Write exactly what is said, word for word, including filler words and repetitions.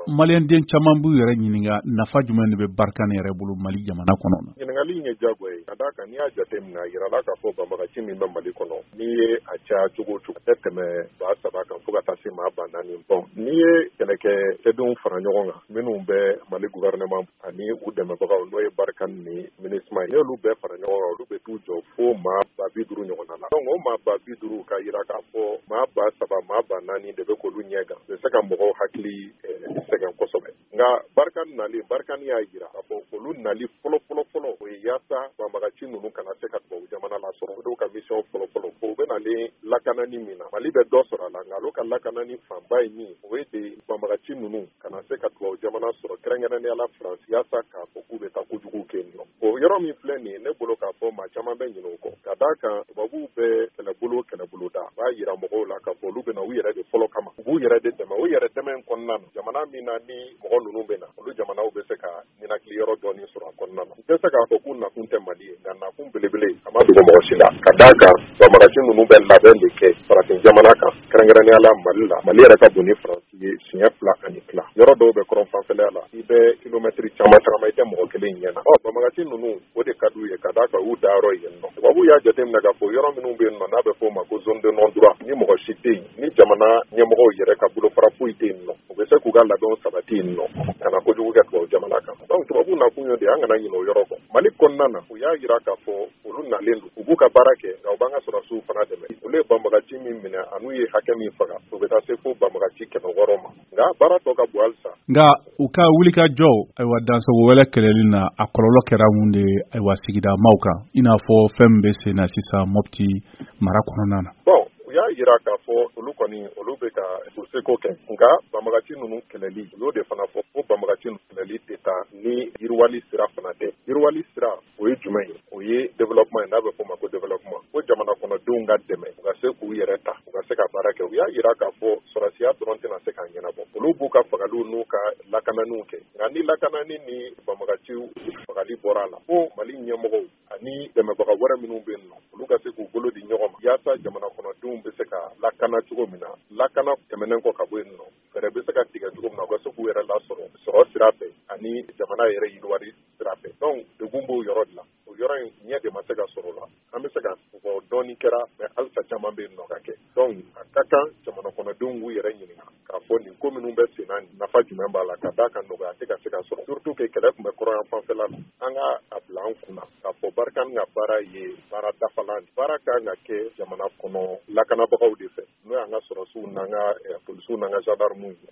Malien den caman b'u yɛrɛ ɲininka nafa jumɛn de bɛ Barkan yɛrɛ bolo Mali jamana kɔnɔ. Ɲininkali in ye jago ye ka d'a kan n'i y'a jateminɛ a yirala k'a fɔ banbagaci min bɛ Mali kɔnɔ n'i ye a caya cogo o cogo a tɛ tɛmɛ ba saba kan fo ka taa se maa ba naani. Bon n'i ye kɛlɛkɛ cɛdenw fara ɲɔgɔn kan minnu bɛ Mali gouvernement ani u dɛmɛbagaw n'o ye Barkan ni MINUSMA ye n'olu bɛɛ fara ɲɔgɔn kan olu bɛ t'u jɔ fo maa ba bi duuru ɲɔgɔnna la. Donc o maa ba bi duuru ka yira k'a fɔ maa ba saba maa ba naani de bɛ k'olu ɲɛ gan bɛ se ka mɔgɔw hakili sɛgɛn kosɛbɛ. Nka Barkan nali Barkan y'a yira k'a fɔ olu nali fɔlɔ fɔlɔ fɔlɔ o ye yaasa banbagaci ninnu kana se ka tubabu jamana lasɔrɔ olu ka mission fɔlɔ fɔlɔ o bɛ nalen lakanani min na Mali bɛ dɔ sɔrɔ a la nka olu ka lakanani fanba ye min o ye de banbagaci ninnu kana se ka tubabu jamana sɔrɔ kɛrɛnkɛrɛnnenya la France yaasa k'a fɔ k'u bɛ taa kojugu kɛ yen nɔ. O yɔrɔ min filɛ nin ye ne bolo k'a fɔ maa caman bɛ ɲinɛ o kɔ ka d'a kan tubabuw bɛ kɛlɛbolo kɛlɛbolo da u b'a yira mɔgɔw la k'a fɔ olu bɛna u yɛrɛ de fɔlɔ kama u b'u yɛrɛ de dɛmɛ o yɛrɛ dɛmɛ in kɔnɔna na jamana min na ni mɔgɔ ninnu bɛ na olu jamanaw bɛ se ka ninakili yɔrɔ dɔɔni sɔrɔ a kɔnɔna na. N tɛ se k'a fɔ k'u nakun tɛ Mali ye nka nakun belebele a ma dogo mɔgɔ si la ka d'a kan banbagaci ninnu bɛ labɛn de kɛ farafin jamana kan kɛrɛnkɛrɛnnenya la Mali la Mali yɛrɛ ka bon ni Faransi ye siɲɛ fila ani tila yɔrɔ dɔw bɛ kɔrɔn fanfɛla la i bɛ kilomɛtiri caman tagama i tɛ mɔgɔ kelen ɲɛna. Ɔ banbagaci ninnu o de ka d'u ye ka d'a kan u da yɔrɔ yen nɔ. Tubabu y'a jateminɛ k'a fɔ yɔrɔ minnu bɛ yen nɔ n'a bɛ fɔ o ma ko zone de non droit ni mɔgɔ si tɛ yen ni jamana ɲɛmɔgɔw yɛrɛ ka bolofara foyi tɛ yen nɔ u bɛ se k'u ka labɛnw sabati yen nɔ ka na kojugu kɛ tubabu jamana kan. Donc tubabu nakun ye de an kana ɲinɛ o yɔrɔ kɔ. Mali kɔnɔna na u y'a yira k'a fɔ olu nalen don u b'u ka baara kɛ nka u b'an ka sɔrɔdasiw fana dɛmɛ olu ye banbagaci min minɛ an'u ye hakɛ min faga u bɛ taa se fo banbagaci kɛmɛ wɔɔrɔ ma nka baara tɔ ka bon halisa. Nka u ka wulikajɔ ayiwa dansago wɛrɛ kɛlɛli na a kɔlɔlɔ kɛra mun de ayiwa sigida maaw kan i n'a fɔ fɛn min bɛ sen na sisan Mopti mara kɔnɔna na. Bon u y'a yira k'a fɔ olu kɔni olu bɛ ka u seko kɛ nka banbagaci ninnu kɛlɛli u y'o de fana fɔ ko banbagaci ninnu kɛlɛli tɛ taa ni yiriwali sira fana tɛ. Yiriwali sira o ye jumɛn ye o ye développement ye n'a bɛ fɔ o ma ko développement ko jamana kɔnɔdenw ka dɛmɛ u ka se k'u yɛrɛ ta u ka se ka baara kɛ u y'a yira k'a fɔ sɔrɔsiya dɔrɔn tɛna se k'a ɲɛnabɔ olu b'u ka fagaliw n'u ka lakananiw kɛ nka ni lakanani ni banbagaciw fagali bɔra a la ko Mali ɲɛmɔgɔw ani dɛmɛbaga wɛrɛ minnu bɛ yen nɔ olu ka se k'u bolo di ɲɔgɔn ma yaasa jamana kɔnɔdenw bɛ se ka lakana cogo min na lakana tɛmɛnen kɔ ka bɔ yen nɔ fɛɛrɛ bɛ se ka tigɛ cogo min na u ka se k'u yɛrɛ lasɔrɔ sɔrɔ sira fɛ ani jamana yɛrɛ yiriwali sira fɛ. Donc degun b'o yɔrɔ de la o yɔrɔ in ɲɛ de ma se ka sɔrɔ o la an bɛ se ka fɔ dɔɔni kɛra mais halisa caman bɛ yen nɔ ka kɛ. Donc a ka kan jamana kɔnɔdenw k'u yɛrɛ ɲininka k'a fɔ nin ko minnu bɛ sen na nafa jumɛn b'a la ka d'a kan nɔgɔya tɛ ka se ka sɔrɔ surtout que kɛlɛ tun bɛ kɔrɔyan fanfɛla la an ka a bila an kunna k'a fɔ Barkan ka baara ye baara dafalan baara kan ka kɛ jamana kɔnɔ lakanabagaw de fɛ n'o y'an ka sɔrɔsiw n'an ka polisiw n'an ka gendarmew